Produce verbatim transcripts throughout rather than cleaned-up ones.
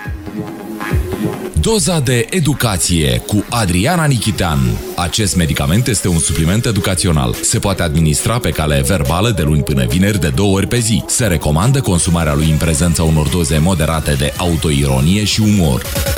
Doza de educație cu Adriana Nichitean. Acest medicament este un supliment educațional. Se poate administra pe cale verbală de luni până vineri de două ori pe zi. Se recomandă consumarea lui în prezența unor doze moderate de autoironie și umor.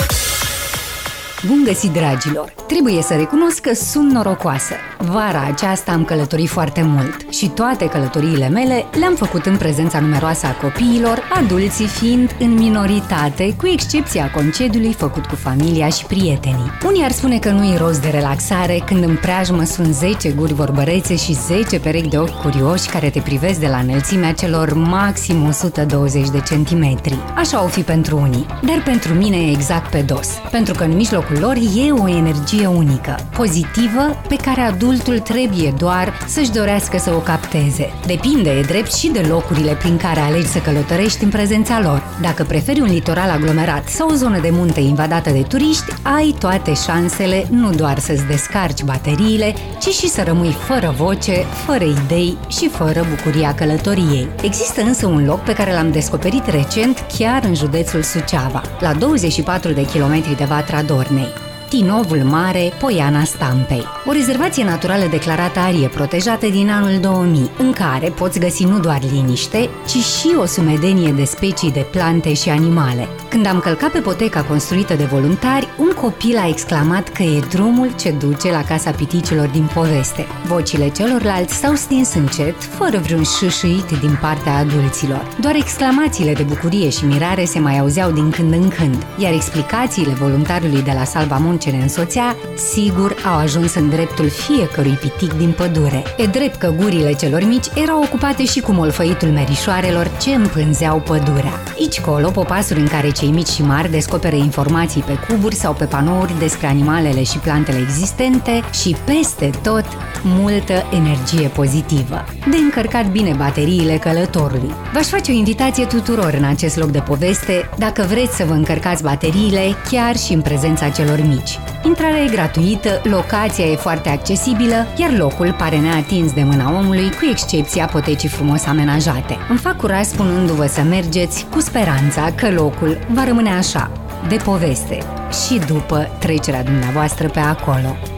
Bun găsit, dragilor! Trebuie să recunosc că sunt norocoasă. Vara aceasta am călătorit foarte mult și toate călătoriile mele le-am făcut în prezența numeroasă a copiilor, adulții fiind în minoritate, cu excepția concediului făcut cu familia și prietenii. Unii ar spune că nu-i rost de relaxare când în preajmă sunt zece guri vorbărețe și zece perechi de ochi curioși care te privesc de la înălțimea celor maxim o sută douăzeci de centimetri. Așa o fi pentru unii, dar pentru mine e exact pe dos, pentru că în mijlocul lor e o energie unică, pozitivă, pe care adultul trebuie doar să-și dorească să o capteze. Depinde, e drept, și de locurile prin care alegi să călătorești în prezența lor. Dacă preferi un litoral aglomerat sau o zonă de munte invadată de turiști, ai toate șansele nu doar să-ți descarci bateriile, ci și să rămâi fără voce, fără idei și fără bucuria călătoriei. Există însă un loc pe care l-am descoperit recent chiar în județul Suceava, la douăzeci și patru de kilometri de Vatra Dornei. Tinovul Mare, Poiana Stampei. O rezervație naturală declarată arie protejată din anul două mii, în care poți găsi nu doar liniște, ci și o sumedenie de specii de plante și animale. Când am călcat pe poteca construită de voluntari, un copil a exclamat că e drumul ce duce la casa piticilor din poveste. Vocile celorlalți s-au stins încet, fără vreun șâșâit din partea adulților. Doar exclamațiile de bucurie și mirare se mai auzeau din când în când, iar explicațiile voluntarului de la Salvamont ce ne însoțea, sigur, au ajuns în dreptul fiecărui pitic din pădure. E drept că gurile celor mici erau ocupate și cu molfăitul merișoarelor ce împânzeau pădurea. Aici colo, popasuri în care cei mici și mari descoperă informații pe cuburi sau pe panouri despre animalele și plantele existente și peste tot multă energie pozitivă. De încărcat bine bateriile călătorului. V-aș face o invitație tuturor în acest loc de poveste, dacă vreți să vă încărcați bateriile chiar și în prezența celor mici. Intrarea e gratuită, locația e foarte accesibilă, iar locul pare neatins de mâna omului, cu excepția potecii frumos amenajate. Îmi fac curaj spunându-vă să mergeți cu speranța că locul va rămâne așa, de poveste, și după trecerea dumneavoastră pe acolo.